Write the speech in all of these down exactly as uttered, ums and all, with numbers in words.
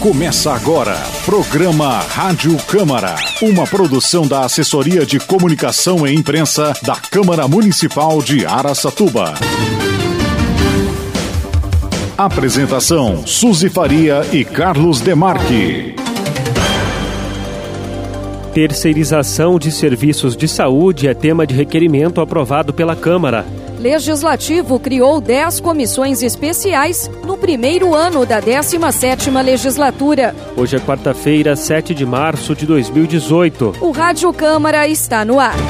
Começa agora, programa Rádio Câmara, uma produção da Assessoria de Comunicação e Imprensa da Câmara Municipal de Araçatuba. Apresentação, Suzy Faria e Carlos Demarque. Terceirização de serviços de saúde é tema de requerimento aprovado pela Câmara. Legislativo criou dez comissões especiais no primeiro ano da décima sétima legislatura. Hoje é quarta-feira, sete de março de dois mil e dezoito. O Rádio Câmara está no ar.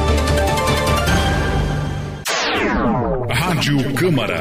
Rádio Câmara.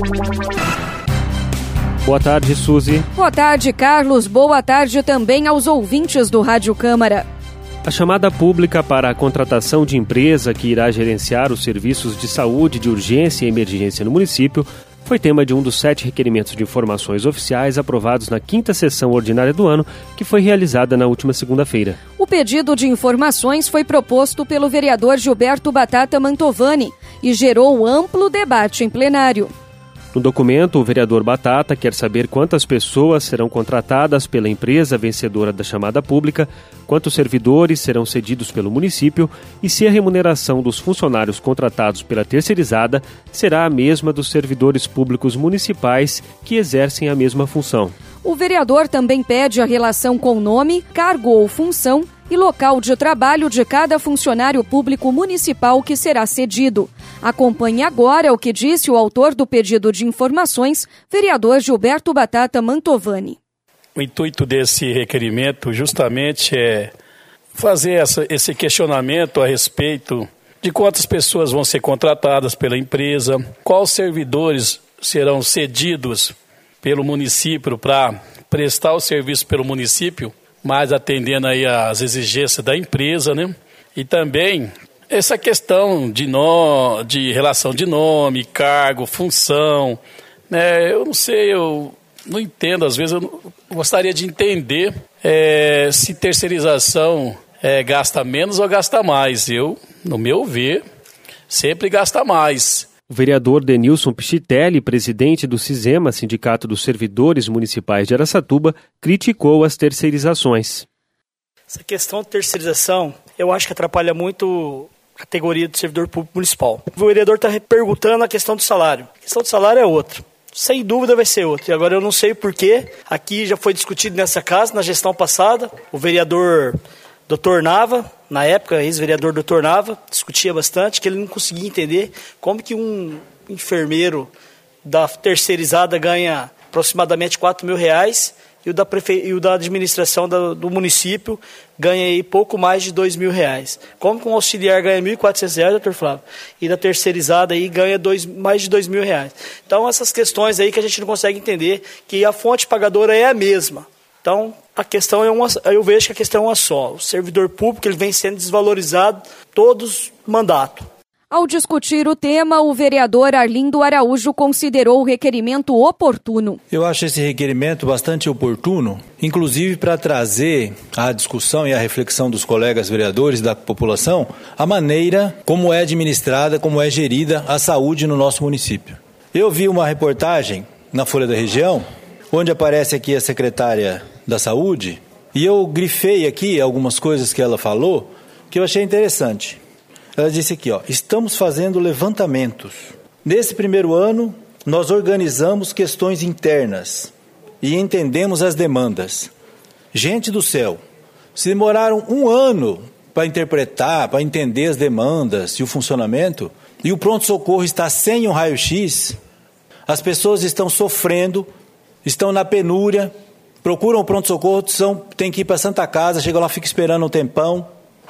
Boa tarde, Suzy. Boa tarde, Carlos. Boa tarde também aos ouvintes do Rádio Câmara. A chamada pública para a contratação de empresa que irá gerenciar os serviços de saúde de urgência e emergência no município foi tema de um dos sete requerimentos de informações oficiais aprovados na quinta sessão ordinária do ano, que foi realizada na última segunda-feira. O pedido de informações foi proposto pelo vereador Gilberto Batata Mantovani e gerou amplo debate em plenário. No documento, o vereador Batata quer saber quantas pessoas serão contratadas pela empresa vencedora da chamada pública, quantos servidores serão cedidos pelo município e se a remuneração dos funcionários contratados pela terceirizada será a mesma dos servidores públicos municipais que exercem a mesma função. O vereador também pede a relação com nome, cargo ou função e local de trabalho de cada funcionário público municipal que será cedido. Acompanhe agora o que disse o autor do pedido de informações, vereador Gilberto Batata Mantovani. O intuito desse requerimento justamente é fazer essa, esse questionamento a respeito de quantas pessoas vão ser contratadas pela empresa, quais servidores serão cedidos pelo município para prestar o serviço pelo município, mas atendendo aí às exigências da empresa, né? E também essa questão de, no, de relação de nome, cargo, função, né? Eu não sei, eu não entendo, às vezes eu gostaria de entender é, se terceirização é, gasta menos ou gasta mais. Eu, no meu ver, sempre gasta mais. O vereador Denilson Pichitelli, presidente do CISEMA, Sindicato dos Servidores Municipais de Araçatuba, criticou as terceirizações. Essa questão de terceirização, eu acho que atrapalha muito a categoria do servidor público municipal. O vereador está perguntando a questão do salário. A questão do salário é outra. Sem dúvida vai ser outra. E agora eu não sei o porquê. Aqui já foi discutido nessa casa, na gestão passada. O vereador doutor Nava, na época, ex-vereador doutor Nava, discutia bastante que ele não conseguia entender como que um enfermeiro da terceirizada ganha aproximadamente quatro mil reais e o da, prefe... e o da administração do, do município ganha aí pouco mais de dois mil reais. Como que um auxiliar ganha mil e quatrocentos reais, doutor Flávio? E da terceirizada aí ganha dois, mais de dois mil reais. Então, essas questões aí que a gente não consegue entender, que a fonte pagadora é a mesma. Então, a questão é uma, eu vejo que a questão é uma só. O servidor público ele vem sendo desvalorizado todos os mandatos. Ao discutir o tema, o vereador Arlindo Araújo considerou o requerimento oportuno. Eu acho esse requerimento bastante oportuno, inclusive para trazer à discussão e à reflexão dos colegas vereadores da população a maneira como é administrada, como é gerida a saúde no nosso município. Eu vi uma reportagem na Folha da Região, onde aparece aqui a secretária da Saúde, e eu grifei aqui algumas coisas que ela falou, que eu achei interessante. Ela disse aqui, ó, estamos fazendo levantamentos. Nesse primeiro ano, nós organizamos questões internas e entendemos as demandas. Gente do céu, se demoraram um ano para interpretar, para entender as demandas e o funcionamento, e o pronto-socorro está sem um raio-x, as pessoas estão sofrendo, estão na penúria, procuram o pronto-socorro, tem que ir para a Santa Casa, chega lá, fica esperando um tempão.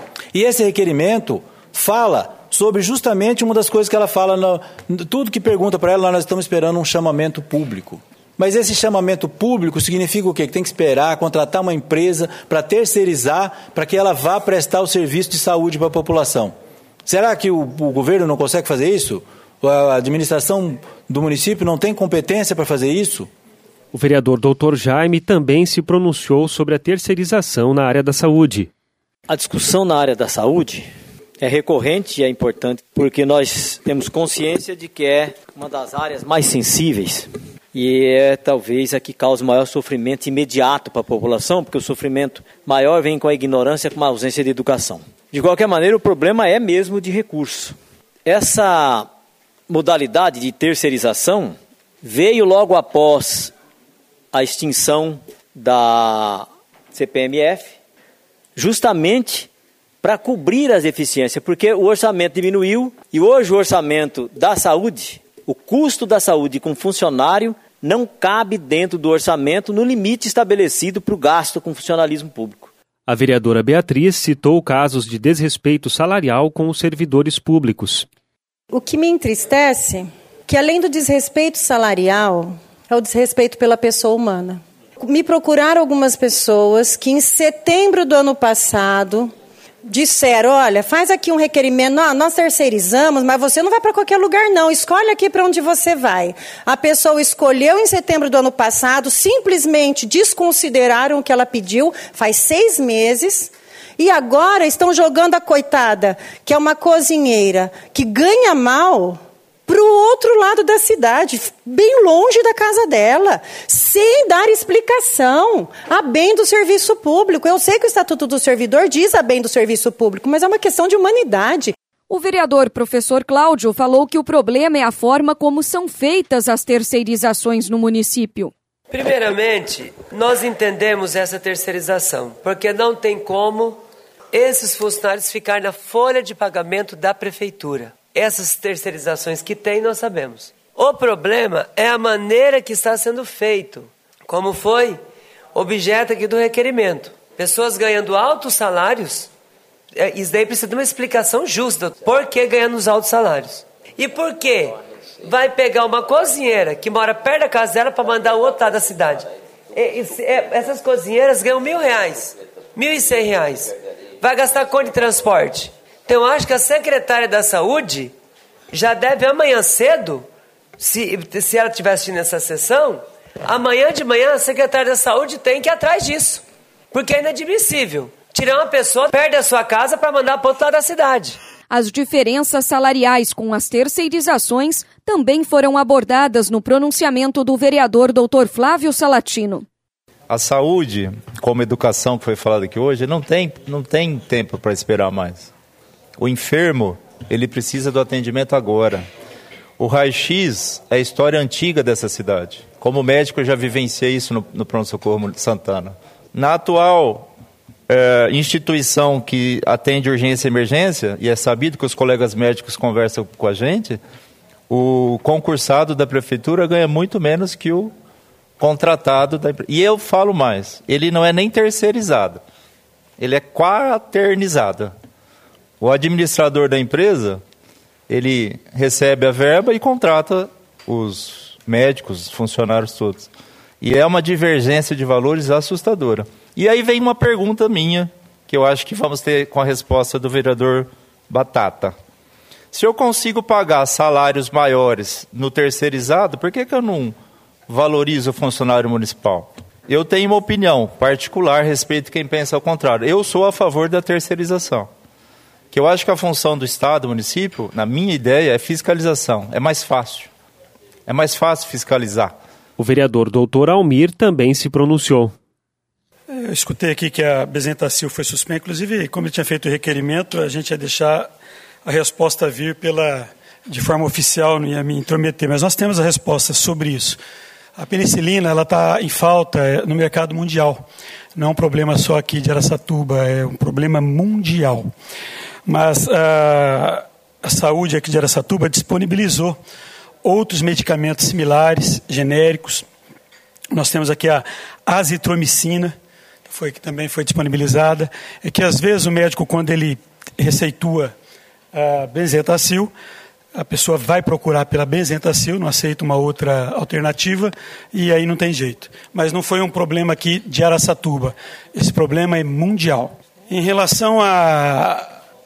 E esse requerimento fala sobre justamente uma das coisas que ela fala, no, tudo que pergunta para ela, nós estamos esperando um chamamento público. Mas esse chamamento público significa o quê? Que tem que esperar, contratar uma empresa para terceirizar, para que ela vá prestar o serviço de saúde para a população. Será que o, o governo não consegue fazer isso? A administração do município não tem competência para fazer isso? O vereador doutor Jaime também se pronunciou sobre a terceirização na área da saúde. A discussão na área da saúde é recorrente e é importante porque nós temos consciência de que é uma das áreas mais sensíveis e é talvez a que causa maior sofrimento imediato para a população, porque o sofrimento maior vem com a ignorância, com a ausência de educação. De qualquer maneira, o problema é mesmo de recurso. Essa modalidade de terceirização veio logo após a extinção da C P M F, justamente para cobrir as deficiências, porque o orçamento diminuiu e hoje o orçamento da saúde, o custo da saúde com funcionário não cabe dentro do orçamento no limite estabelecido para o gasto com funcionalismo público. A vereadora Beatriz citou casos de desrespeito salarial com os servidores públicos. O que me entristece, que além do desrespeito salarial, é o desrespeito pela pessoa humana. Me procuraram algumas pessoas que em setembro do ano passado disseram, olha, faz aqui um requerimento, não, nós terceirizamos, mas você não vai para qualquer lugar não, escolhe aqui para onde você vai. A pessoa escolheu em setembro do ano passado, simplesmente desconsideraram o que ela pediu, faz seis meses, e agora estão jogando a coitada, que é uma cozinheira, que ganha mal, para o outro lado da cidade, bem longe da casa dela, sem dar explicação, a bem do serviço público. Eu sei que o Estatuto do Servidor diz a bem do serviço público, mas é uma questão de humanidade. O vereador professor Cláudio falou que o problema é a forma como são feitas as terceirizações no município. Primeiramente, nós entendemos essa terceirização, porque não tem como esses funcionários ficarem na folha de pagamento da prefeitura. Essas terceirizações que tem, nós sabemos. O problema é a maneira que está sendo feito, como foi objeto aqui do requerimento. Pessoas ganhando altos salários, isso daí precisa de uma explicação justa. Por que ganhando os altos salários? E por que vai pegar uma cozinheira que mora perto da casa dela para mandar o outro lado da cidade? Essas cozinheiras ganham mil reais, mil e cem reais. Vai gastar com de transporte. Então, eu acho que a secretária da Saúde já deve amanhã cedo, se, se ela estiver assistindo essa sessão, amanhã de manhã a secretária da Saúde tem que ir atrás disso. Porque é inadmissível tirar uma pessoa perto da sua casa para mandar para o outro lado da cidade. As diferenças salariais com as terceirizações também foram abordadas no pronunciamento do vereador doutor Flávio Salatino. A saúde, como educação que foi falada aqui hoje, não tem, não tem tempo para esperar mais. O enfermo, ele precisa do atendimento agora. O raio-x é a história antiga dessa cidade. Como médico, eu já vivenciei isso no, no Pronto-Socorro de Santana. Na atual é, instituição que atende urgência e emergência, e é sabido que os colegas médicos conversam com a gente, o concursado da prefeitura ganha muito menos que o contratado da empresa. E eu falo mais, ele não é nem terceirizado, ele é quaternizado. O administrador da empresa, ele recebe a verba e contrata os médicos, os funcionários todos. E é uma divergência de valores assustadora. E aí vem uma pergunta minha, que eu acho que vamos ter com a resposta do vereador Batata. Se eu consigo pagar salários maiores no terceirizado, por que que eu não valorizo o funcionário municipal? Eu tenho uma opinião particular a respeito de quem pensa ao contrário. Eu sou a favor da terceirização. Que eu acho que a função do Estado, do município, na minha ideia, é fiscalização. É mais fácil. É mais fácil fiscalizar. O vereador doutor Almir também se pronunciou. Eu escutei aqui que a Bezentacil foi suspensa. Inclusive, como ele tinha feito o requerimento, a gente ia deixar a resposta vir pela, de forma oficial, não ia me intrometer. Mas nós temos a resposta sobre isso. A penicilina está em falta no mercado mundial. Não é um problema só aqui de Araçatuba, é um problema mundial. Mas a, a saúde aqui de Araçatuba disponibilizou outros medicamentos similares, genéricos. Nós temos aqui a azitromicina, foi, que também foi disponibilizada. É que às vezes o médico, quando ele receitua a Bezentacil, a pessoa vai procurar pela Bezentacil, não aceita uma outra alternativa, e aí não tem jeito. Mas não foi um problema aqui de Araçatuba. Esse problema é mundial. Em relação a,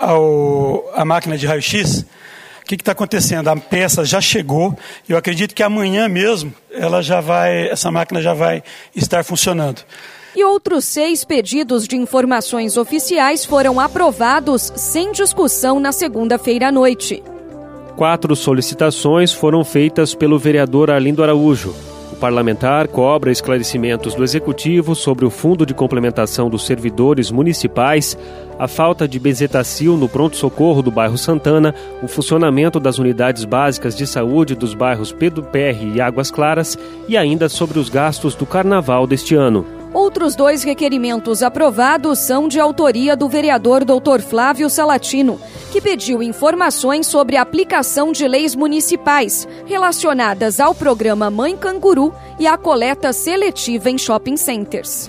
ao, a máquina de raio-x, o que está acontecendo? A peça já chegou, e eu acredito que amanhã mesmo ela já vai, essa máquina já vai estar funcionando. E outros seis pedidos de informações oficiais foram aprovados sem discussão na segunda-feira à noite. Quatro solicitações foram feitas pelo vereador Arlindo Araújo. O parlamentar cobra esclarecimentos do Executivo sobre o Fundo de Complementação dos Servidores Municipais, a falta de benzetacil no pronto-socorro do bairro Santana, o funcionamento das unidades básicas de saúde dos bairros Pedro Perry e Águas Claras e ainda sobre os gastos do carnaval deste ano. Outros dois requerimentos aprovados são de autoria do vereador doutor Flávio Salatino, que pediu informações sobre a aplicação de leis municipais relacionadas ao programa Mãe Canguru e à coleta seletiva em shopping centers.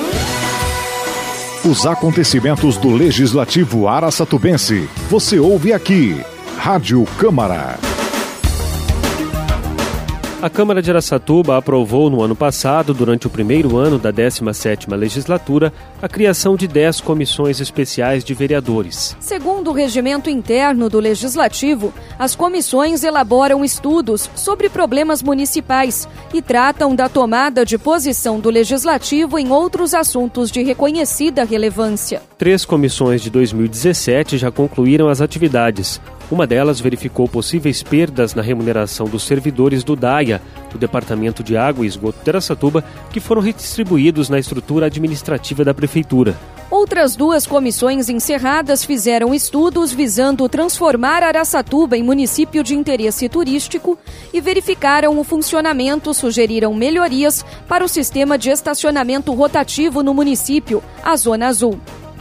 Os acontecimentos do Legislativo Araçatubense. Você ouve aqui. Rádio Câmara. A Câmara de Araçatuba aprovou no ano passado, durante o primeiro ano da décima sétima legislatura, a criação de dez comissões especiais de vereadores. Segundo o regimento interno do Legislativo, as comissões elaboram estudos sobre problemas municipais e tratam da tomada de posição do Legislativo em outros assuntos de reconhecida relevância. Três comissões de dois mil e dezessete já concluíram as atividades. Uma delas verificou possíveis perdas na remuneração dos servidores do DAIA, o Departamento de Água e Esgoto de Araçatuba, que foram redistribuídos na estrutura administrativa da Prefeitura. Outras duas comissões encerradas fizeram estudos visando transformar Araçatuba em município de interesse turístico e verificaram o funcionamento, sugeriram melhorias para o sistema de estacionamento rotativo no município, a Zona Azul.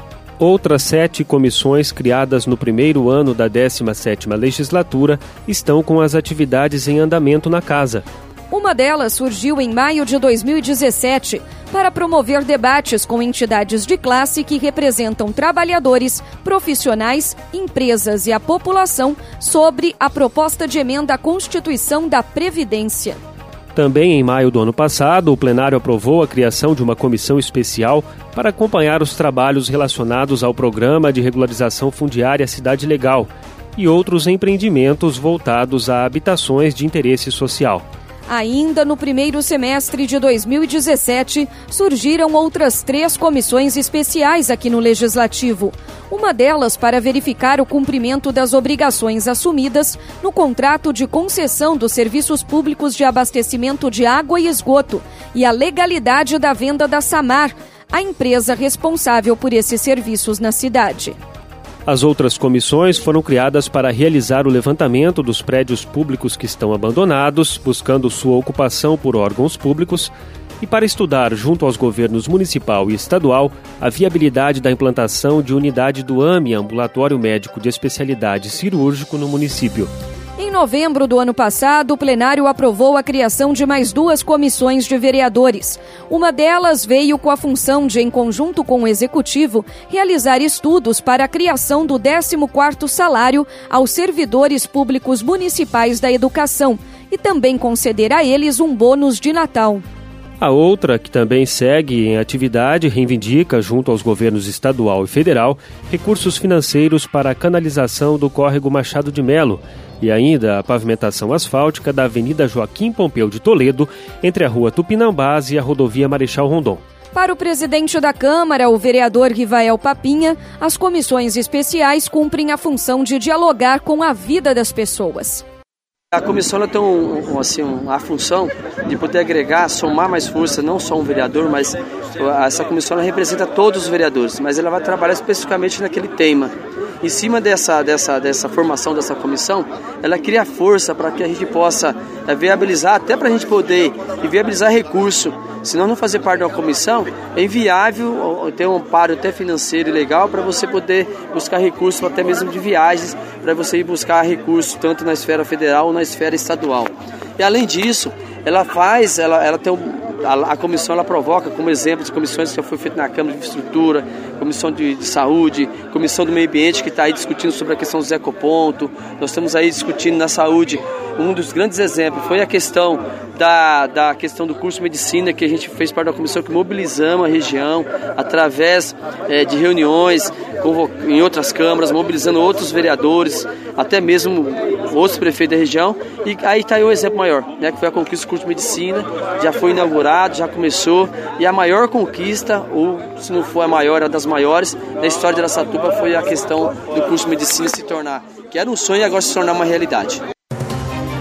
Outras sete comissões criadas no primeiro ano da décima sétima legislatura estão com as atividades em andamento na casa. Uma delas surgiu em maio de dois mil e dezessete para promover debates com entidades de classe que representam trabalhadores, profissionais, empresas e a população sobre a proposta de emenda à Constituição da Previdência. Também em maio do ano passado, o plenário aprovou a criação de uma comissão especial para acompanhar os trabalhos relacionados ao Programa de Regularização Fundiária Cidade Legal e outros empreendimentos voltados a habitações de interesse social. Ainda no primeiro semestre de dois mil e dezessete, surgiram outras três comissões especiais aqui no Legislativo. Uma delas para verificar o cumprimento das obrigações assumidas no contrato de concessão dos serviços públicos de abastecimento de água e esgoto e a legalidade da venda da Samar, a empresa responsável por esses serviços na cidade. As outras comissões foram criadas para realizar o levantamento dos prédios públicos que estão abandonados, buscando sua ocupação por órgãos públicos, e para estudar, junto aos governos municipal e estadual, a viabilidade da implantação de unidade do AME, Ambulatório Médico de Especialidade Cirúrgico, no município. Em novembro do ano passado, o plenário aprovou a criação de mais duas comissões de vereadores. Uma delas veio com a função de, em conjunto com o Executivo, realizar estudos para a criação do décimo quarto salário aos servidores públicos municipais da educação e também conceder a eles um bônus de Natal. A outra, que também segue em atividade, reivindica, junto aos governos estadual e federal, recursos financeiros para a canalização do córrego Machado de Melo e ainda a pavimentação asfáltica da Avenida Joaquim Pompeu de Toledo, entre a Rua Tupinambás e a Rodovia Marechal Rondon. Para o presidente da Câmara, o vereador Rivael Papinha, as comissões especiais cumprem a função de dialogar com a vida das pessoas. A comissão ela tem um, um, assim, a função de poder agregar, somar mais força, não só um vereador, mas essa comissão ela representa todos os vereadores, mas ela vai trabalhar especificamente naquele tema. Em cima dessa, dessa, dessa formação dessa comissão, ela cria força para que a gente possa é, viabilizar, até para a gente poder viabilizar recurso. Se nós não fazer parte de uma comissão, é inviável ter um amparo até financeiro e legal para você poder buscar recursos, até mesmo de viagens, para você ir buscar recursos tanto na esfera federal ou na esfera estadual. E além disso, ela faz, ela, ela tem um, a, a comissão ela provoca como exemplo de comissões que já foi feita na Câmara de Infraestrutura, comissão de, de saúde, comissão do meio ambiente que está aí discutindo sobre a questão dos ecopontos. Nós estamos aí discutindo na saúde. Um dos grandes exemplos foi a questão da, da questão do curso de medicina, que a gente fez parte da comissão que mobilizamos a região através é, de reuniões em outras câmaras, mobilizando outros vereadores, até mesmo outros prefeitos da região. E aí está aí o exemplo maior, né, que foi a conquista do curso de medicina, já foi inaugurado, já começou, e a maior conquista, ou se não for a maior, a das maiores, da história de Araçatuba foi a questão do curso de medicina se tornar, que era um sonho e agora se tornar uma realidade.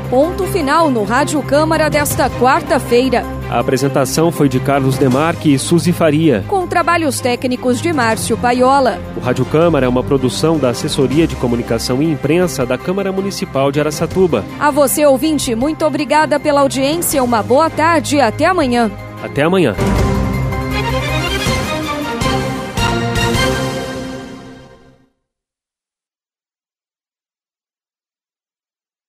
ponto final no Rádio Câmara desta quarta-feira. A apresentação foi de Carlos Demarque e Suzy Faria, com trabalhos técnicos de Márcio Paiola. O Rádio Câmara é uma produção da Assessoria de Comunicação e Imprensa da Câmara Municipal de Araçatuba. A você, ouvinte, muito obrigada pela audiência, uma boa tarde e até amanhã. Até amanhã.